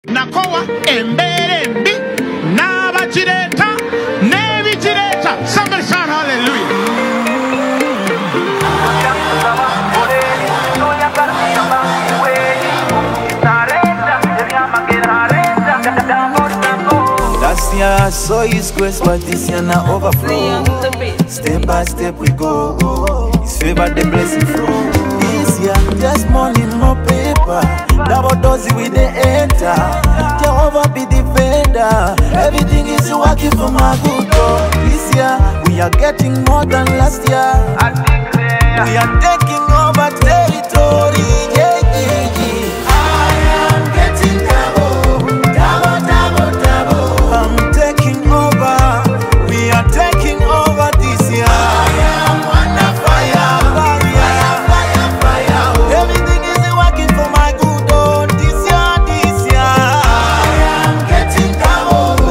Nakowa emberembi n'abakireta n'ebikireta. Somebody shout hallelujah. Last year I saw His grace, but this year now overflow. Step by step we go. His favor the blessing flow. This year just money, no paper. Double dose with the enter. Jehovah be defender. Everything is working for my good. This year we are getting more than last year. We are taking over territory. Yeah, yeah, yeah. I am getting double. I'm taking over. We are taking over this year. I am on fire. Everything is working for my good. Oh, this year. I am getting double.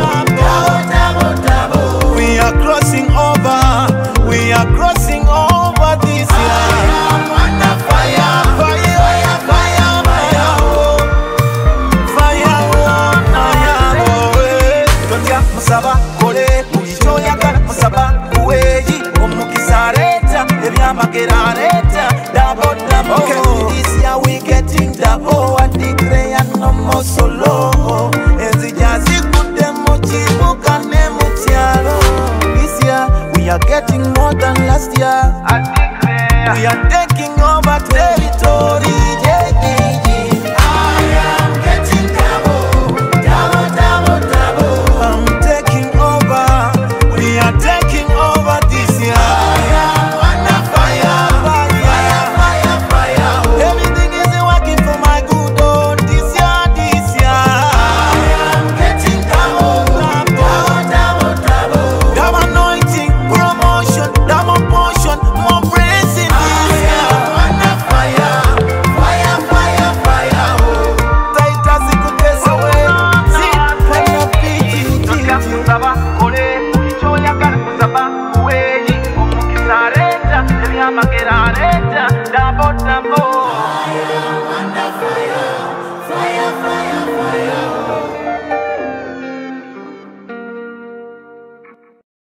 We are crossing over. We are crossing over this year. I am on fire. Musaba kole kulicho yakala musaba kuweji omukisa leta ebyamagera leta double. Okay, this year we getting double. I declare no more solo.